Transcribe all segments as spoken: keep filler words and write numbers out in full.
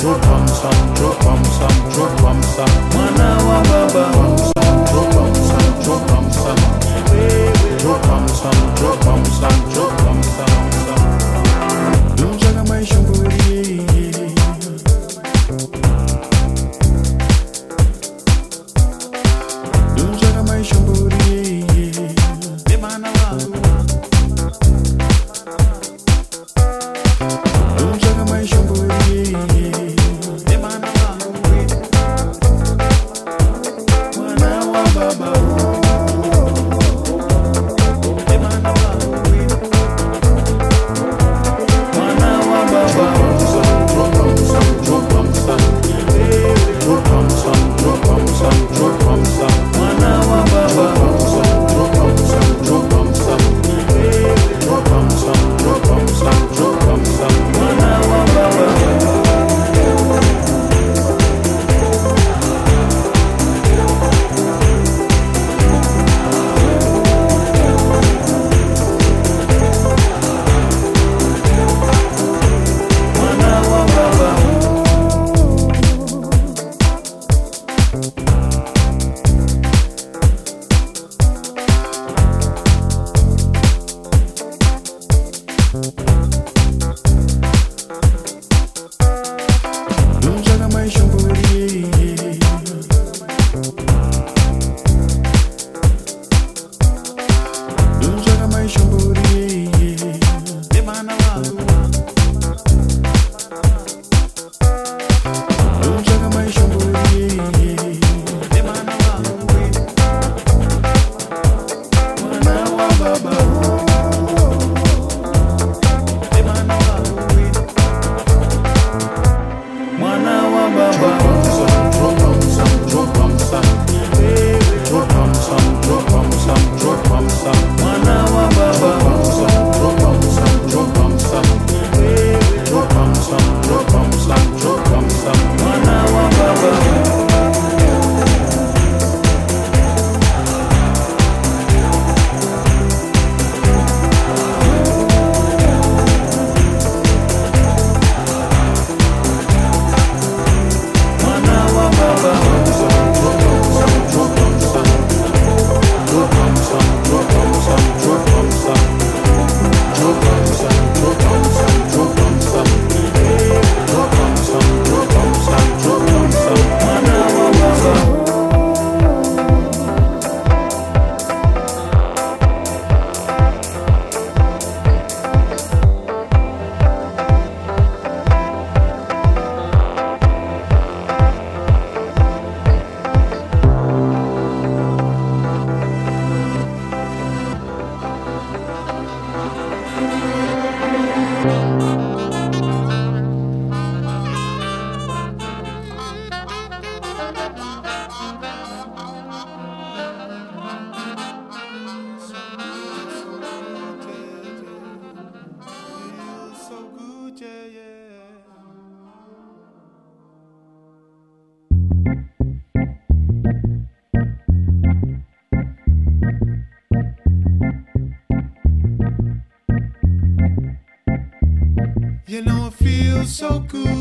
You know it feels so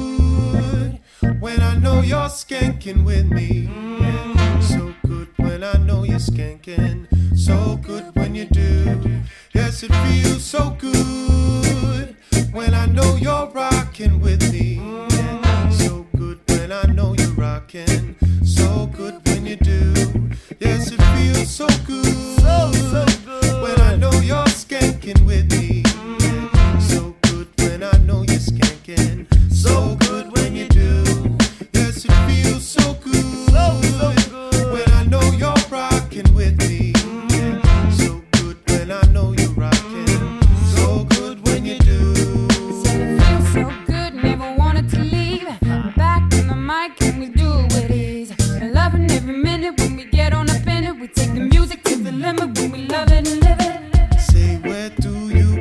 good when I know you're skanking with me. Yeah. So good when I know you're skanking. So good when you do. Yes, it feels so good when I know you're rocking with me. Yeah. So good when I know you're rocking. So good when you do. Yes, it feels so good, so, so good when I know you're skanking with me. So good when you do. Yes, it feels so good, so, so good when I know you're rocking with me. Yeah. So good when I know you're rocking. So good when you do. It feels so good, never wanted to leave. I'm back on the mic and we do it with ease. Loving every minute when we get on up in it. We take the music to the limit when we love it and live it. Say, where do you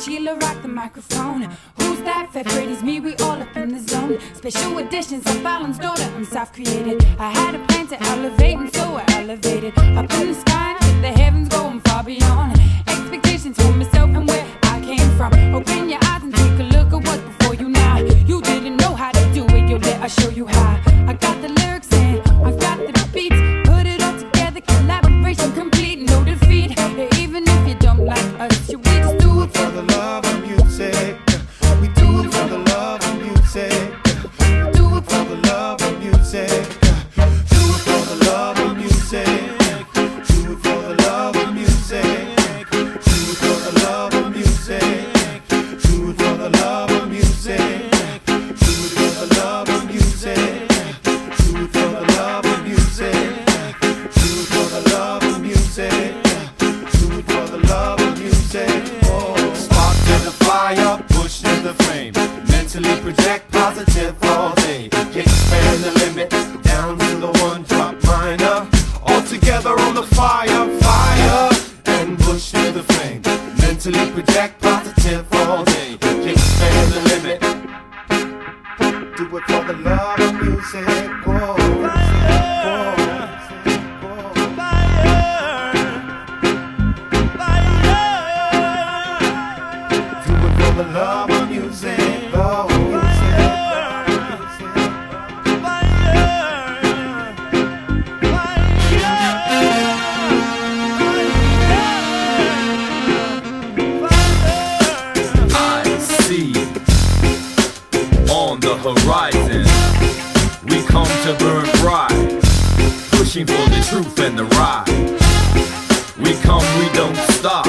Sheila rock the microphone. Who's that? Fat Freddy's me, we all up in the zone. Special editions of Fallon's daughter, I'm self-created. I had a plan to elevate, and so I elevated. Up in the sky, to the heavens, going far beyond expectations for myself and where I came from. Open your eyes and take a look at what's before you now. You didn't know how to do it, yo, let us show you how. I got the lyrics and I got the beats. Put it all together, collaboration complete, no defeat. Even if you don't like us, you we just do it for the love of music. We do it for the love of music. Do it for the love of music. Do it for the love of music. Do it for the love of music. Do it for the love of music. Do it for the love of music. Do it for the love of music. Do it for the love of music. Do it for the love of music. Do it for the love of music. Oh, spark to the fire, push to the flame. Mentally project positive all day. Expand the limit down to the one drop minor. All together on the fire, fire, and push to the flame. Mentally project positive all day. Expand the limit. Do it for the love of music. Whoa, whoa. The love of music, love of music, I see on the horizon we come to burn bright, pushing for the truth and the right. We come, we don't stop.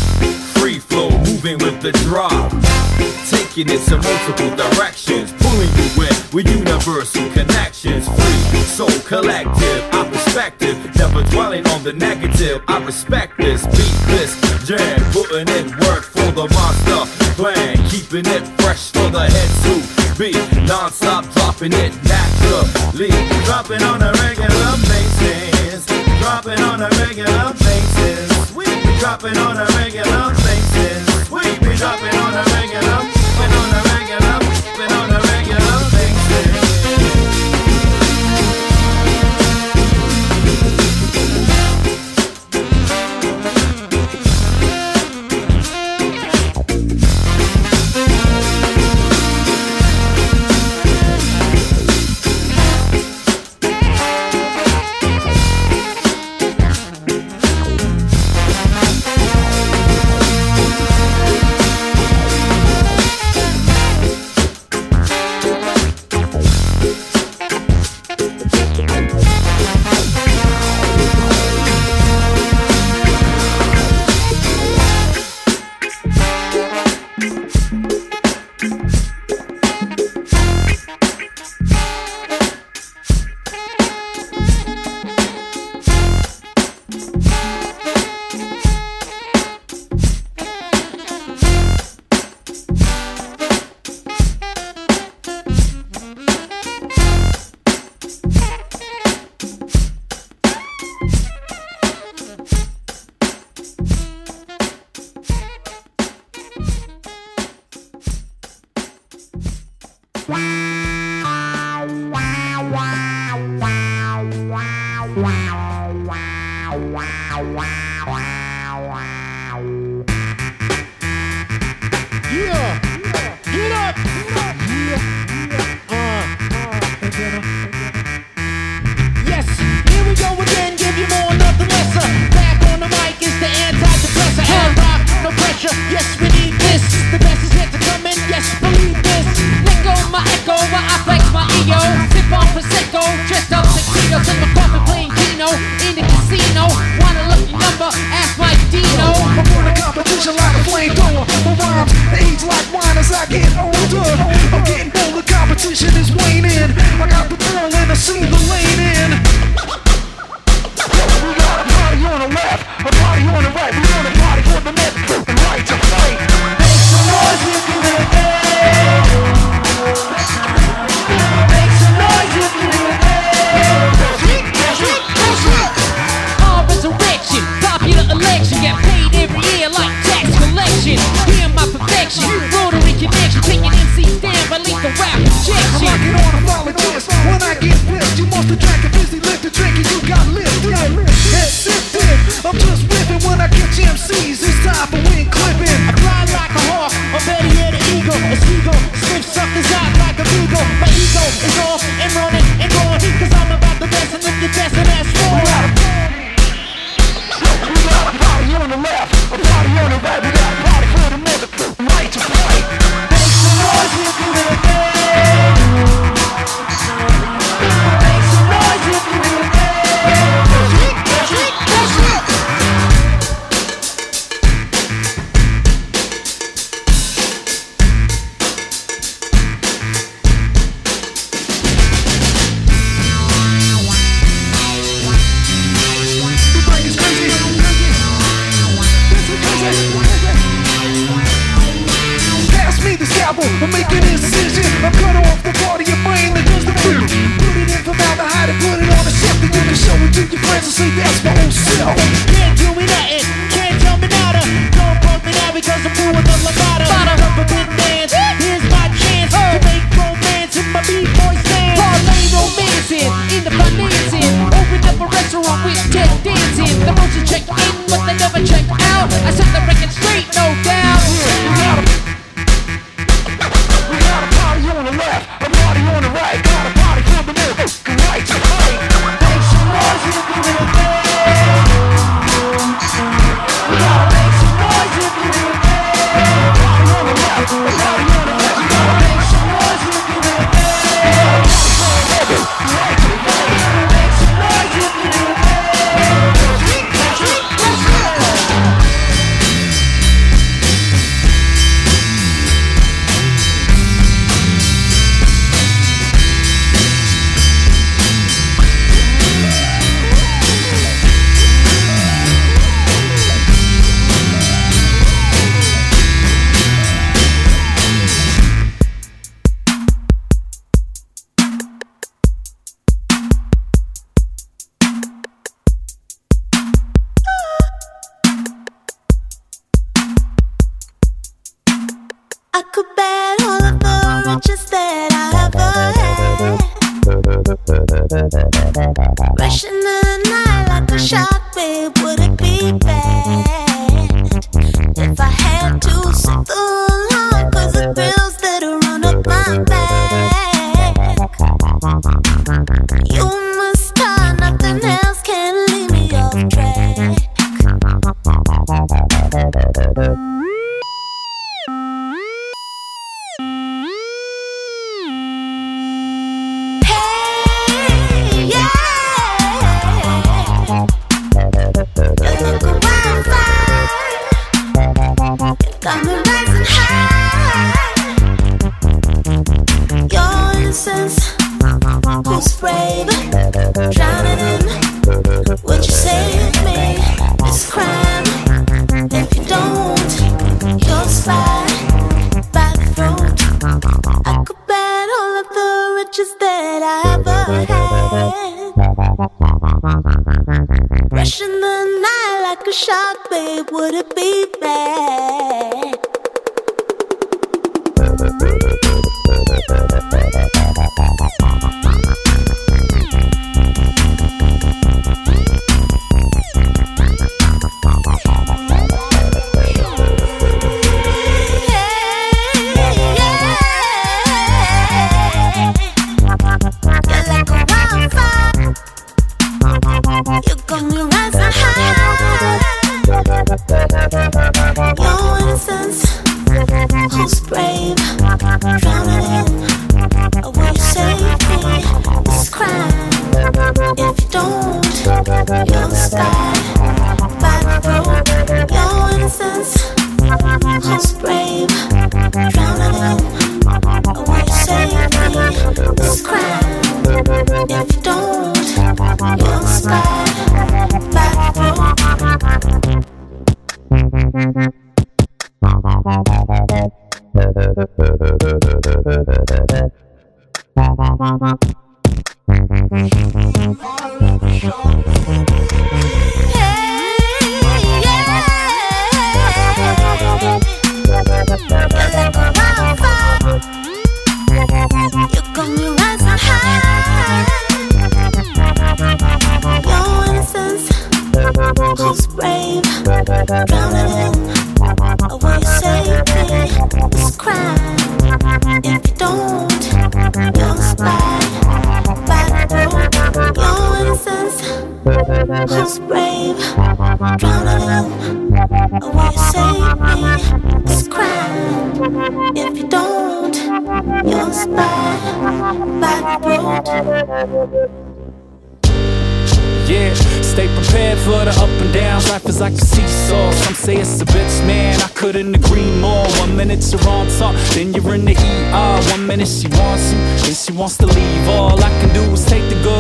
Free flow, moving with the drop, taking it to multiple directions, pulling you in with universal connections. Free, soul collective, our perspective, never dwelling on the negative. I respect this, beat this jam, putting in work for the monster plan, keeping it fresh for the head to be non-stop, dropping it naturally, dropping on a regular basis, dropping on a regular basis. We be dropping on a regular basis. We be dropping on a regular, been on a regular, been on a regular basis. Yes, we need this. The best is yet to come in. Yes, believe this. Let go my echo while I scalpel and make an incision. I cut off the part of your brain that does the food. Put it in formaldehyde and put it on a shelf. Then you can show it to your friends and say that's my own self. Can't do me nothing, can't tell me nada. Don't punk me now because I'm doing the Levada. Rubber bit dance, here's my chance to make romance in my B-boy stance. Parlay romancing, in the financing. Open up a restaurant with Ted dancing. The motion check in, but they never check out. I set the record straight, no doubt. We got a, we got a party on the left, a party on the right. Got a party from the middle, right to right. Make some noise if you do it bad. We gotta make some noise if you do it bad. Party on the left, a party on the left. We gotta make some noise if you do it bad. Right to right. Make some noise if you do it bad. I could bet all of the riches that I ever had. Rushing the night like a shark, babe, would it be bad if I had to sit the alarm? Cause the thrills that'll run up my back. You must tie, nothing else can leave me off track. Got me rising high. Your innocence, who's brave, drowning in. Would you save me this crime? If you don't, you'll slide by the throat. I could bet all of the riches that I ever had. Rushing the night like a shark, babe, would it be bad? You got me rising high. Your innocence, who's brave, drowning in. Will you save me this crime? If you don't, you'll slide by the throat. Your innocence, who's brave, drowning in. Will you save me this crime? If you don't, you'll slide by the throat. You got me rising high. Your innocence, who's brave, drowning in. Will you save me this crime? If you don't, you'll slide by the throat. Your innocence, who's brave, drowning in. Will you save me this crime? If you don't, you'll slide by the throat. Yeah, stay prepared for the up and downs. Life is like a seesaw. Some say it's a bitch, man, I couldn't agree more. One minute you're on top, then you're in the E R. One minute she wants you, then she wants to leave. All I can do is take the good with the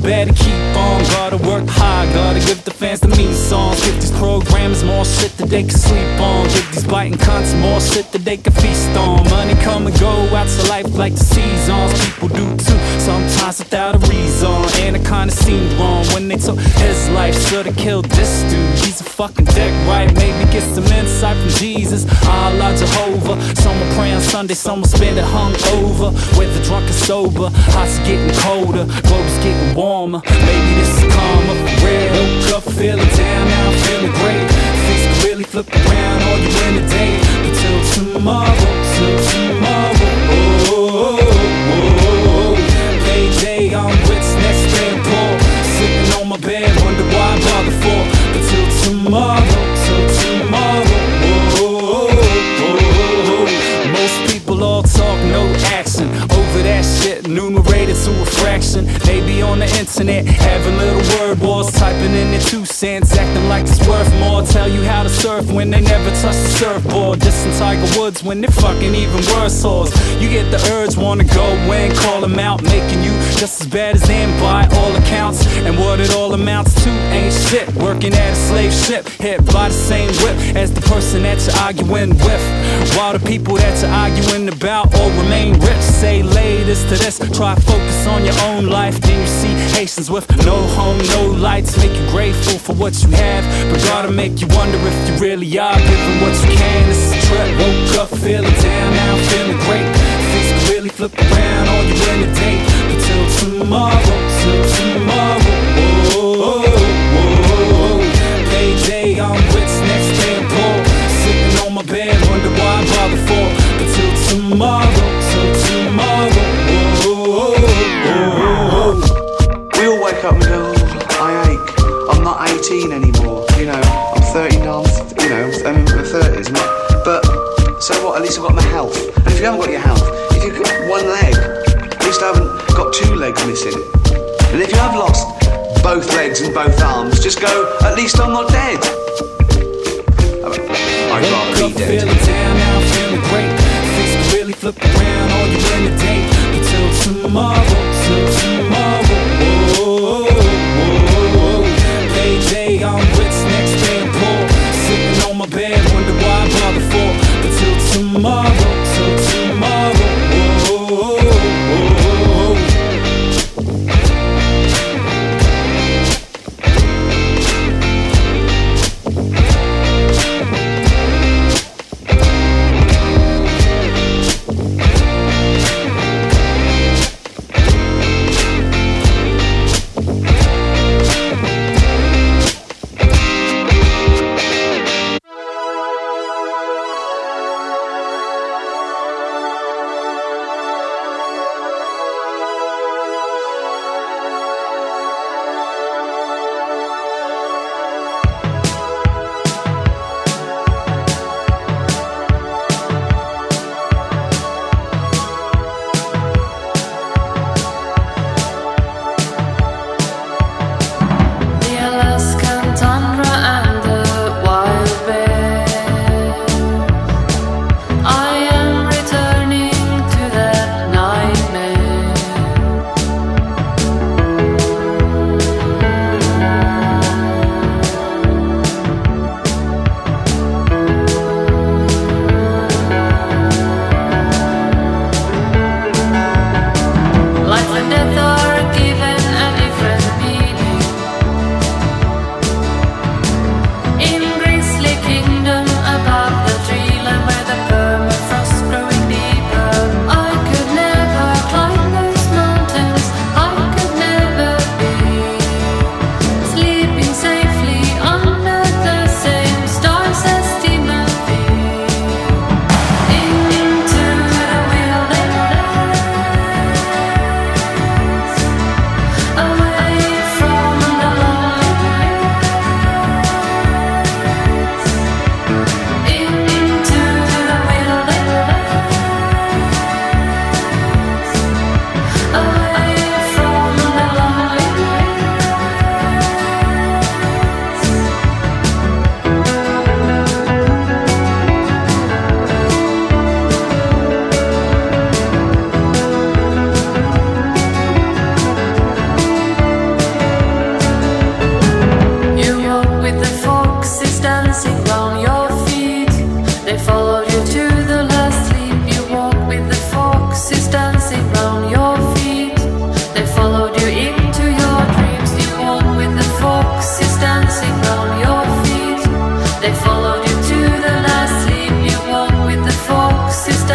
better keep on. Gotta work hard, gotta give the fans the mean songs. Give these programmers more shit that they can sleep on. Give these biting cunts more shit that they can feast on. Money come and go, out to life like the seasons. People do too, sometimes without a reason. And it kinda seemed wrong when they took his life. Should've killed this dude, he's a fucking dick, right? Maybe get some insight from Jesus, Allah, Jehovah. Some will pray on Sunday, some will spend it hungover. Whether drunk or sober, hearts getting colder, globe's getting warmer. Maybe this is karma for real. Woke up feeling down, now I'm feeling great. Things can really flip around, all you in a day. But till tomorrow, till tomorrow, oh, oh, oh, oh. Payday, I'm rich, next day I'm poor. Sitting on my bed, wonder why I bother for. But till tomorrow, till tomorrow, oh, oh, oh, oh. Most people all talk, no action. Over that shit, enumerated to a fraction. They be on the internet, having little word wars, typing in their two cents, acting like it's worth more. Tell you how to surf when they never touch the surfboard. Dissing Tiger Woods when they're fucking even worse whores. You get the urge, wanna go and call them out, making you just as bad as them by all accounts. And what it all amounts to ain't shit. Working at a slave ship, hit by the same whip as the person that you're arguing with. While the people that you're arguing about all remain rich. Say latest to this, try focus on your own life. Then you see Haitians with no home, no lights. Make you grateful for what you have, but gotta make you wonder if you really are giving what you can. This is a trip, woke up feeling down, now I'm feeling great. Things can really flip around, all you in a day. But till tomorrow, till tomorrow, oh, oh, oh, oh. Payday, I'm rich, next day I'm poor. Sitting on my bed, wonder why I bother for. But till tomorrow, till tomorrow, oh, oh, oh, oh. We all wake up and go, oh, I ache. I'm not eighteen anymore. You know, I'm thirty now. I'm, you know, I'm in my thirties. But so what? At least I've got my health. And if you haven't got your health, if you've got one leg, at least I haven't got two legs missing. And if you have lost both legs and both arms, just go, at least I'm not dead. I'd rather be dead. Feeling down, now I'm feeling great. Things can really flip around, all you in a day. Until tomorrow, till tomorrow, oh, oh, oh, oh. Payday, I'm rich, next day I'm poor. Sitting on my bed, wonder why I bother for. But till tomorrow, till tomorrow, oh, oh, oh, oh.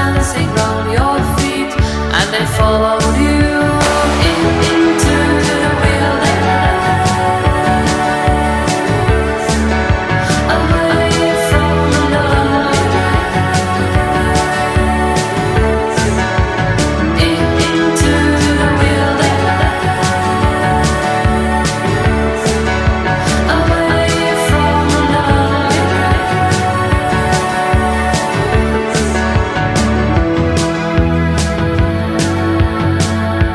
dancing round your feet, and they followed you in, into the wilderness, away from the loneliness, in, into the wilderness, away from the loneliness.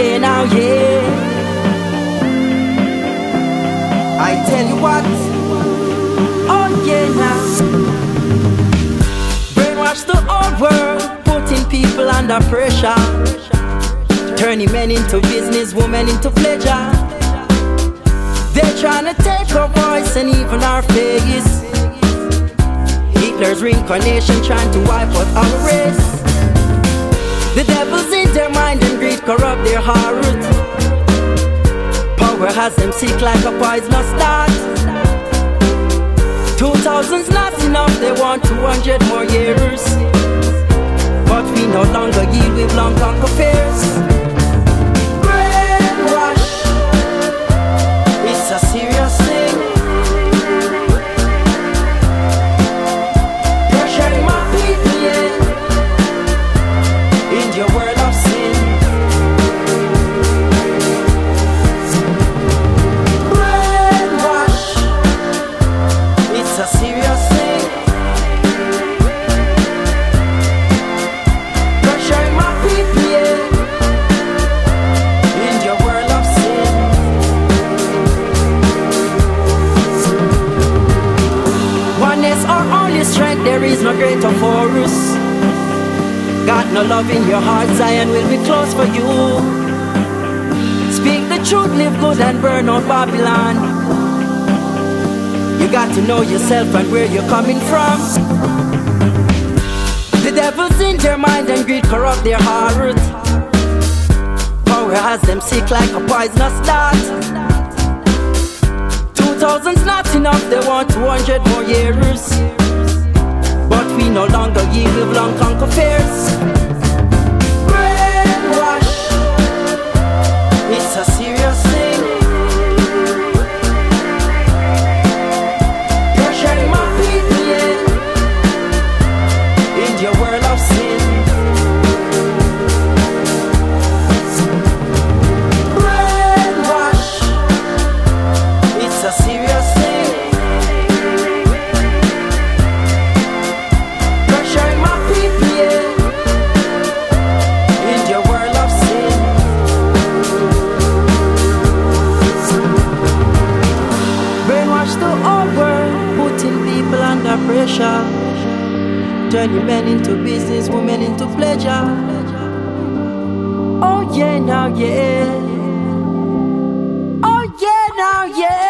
yeah, now, yeah. I tell you what, oh yeah, now. Brainwash the whole world, putting people under pressure, turning men into business, women into pleasure. They're trying to take our voice and even our face. Hitler's reincarnation trying to wipe out our race. The devil's in their mind and greed corrupt their heart. Power has them sick like a poisonous dart. Two thousand's not enough, they want two hundred more years. But we no longer yield, we've long conquered fears. Brainwash, it's a serious thing. Pressuring my people, yeah, in your world of sin. Brainwash, it's a serious thing. Pressuring my people, yeah, in your world of sin. Oneness our only strength, there is no greater for us. Got no love in your heart, Zion will be close for you. Speak the truth, live good and burn out Babylon. You got to know yourself and where you're coming from. The devil's in their mind and greed corrupt their heart. Power has them sick like a poisonous dart. Two thousand's not enough, they want two hundred more years. But we no longer yield, we've long conquered fears. Brainwash, it's a serious thing. Pressuring my people, yeah, in your world of sin. Brainwash, it's a serious thing. Pressuring my people, yeah, in your world of sin. Brainwash the whole world, putting people under pressure, turning men into business, women into pleasure. Oh yeah, now yeah. Oh yeah, now yeah.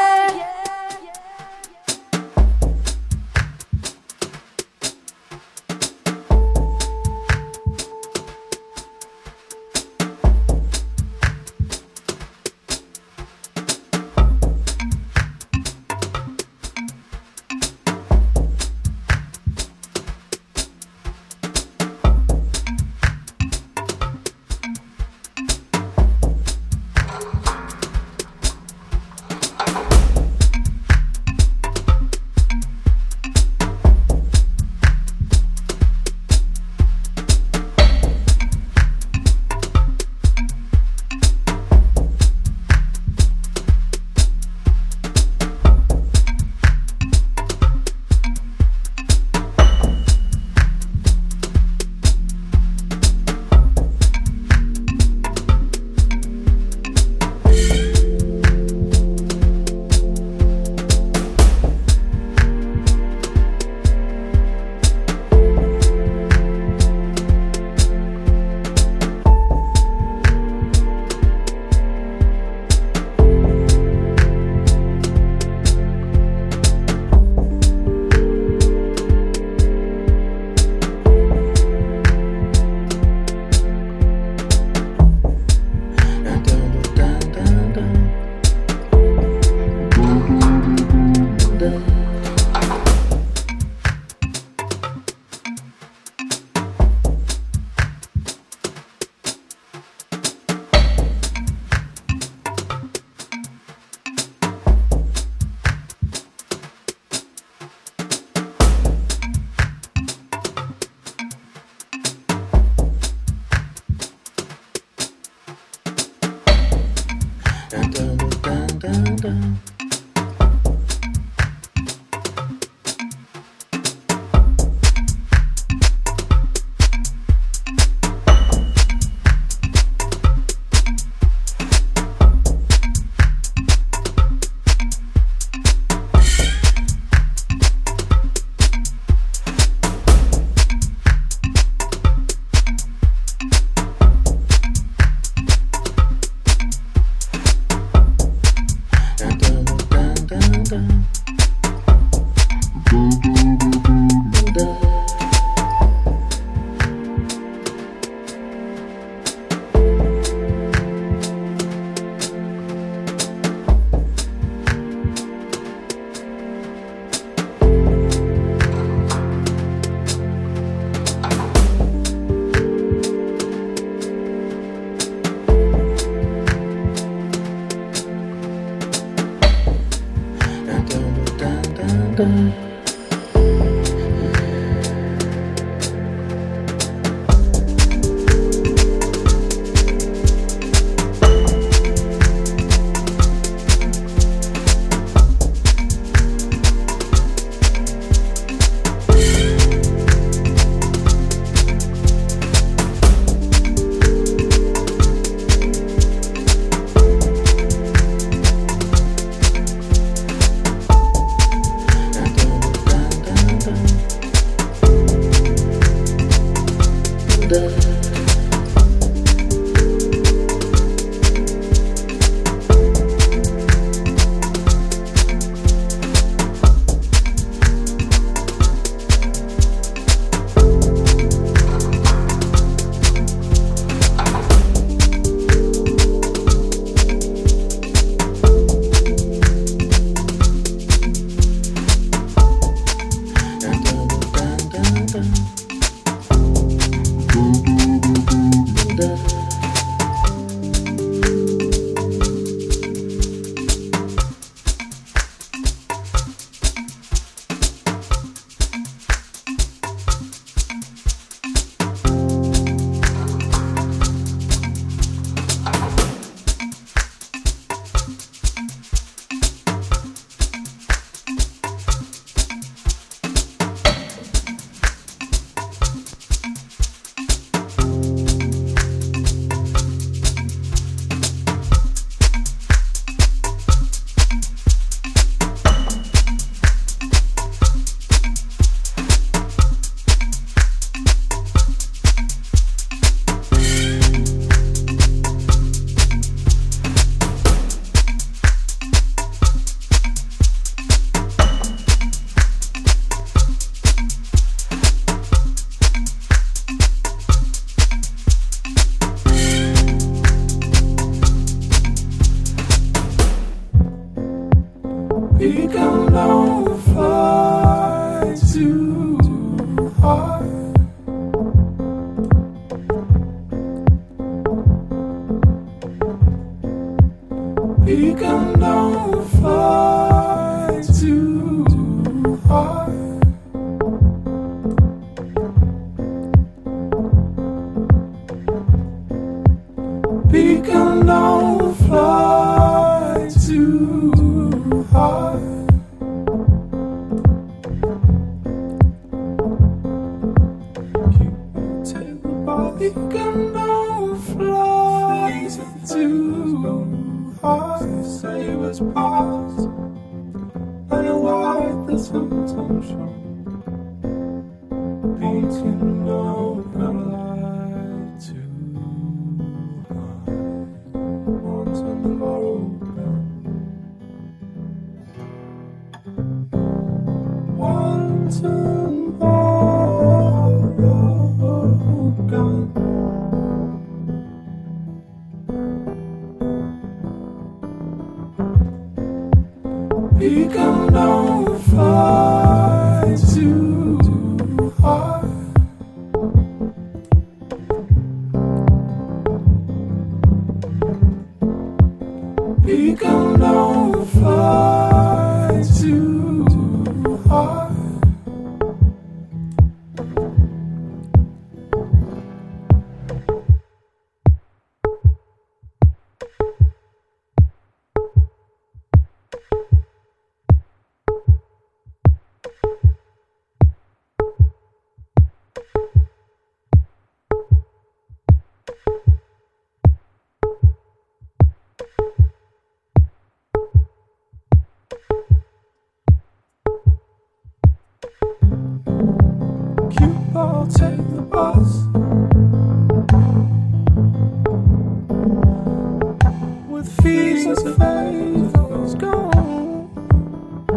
With fears as faith was gone.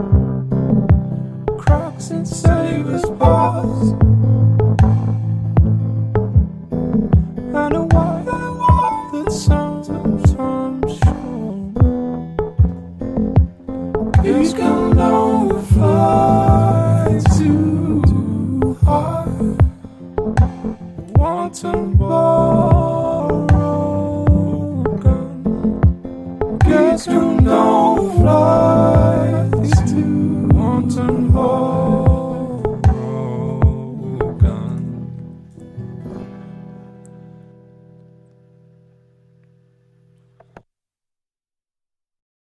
Mountain boy.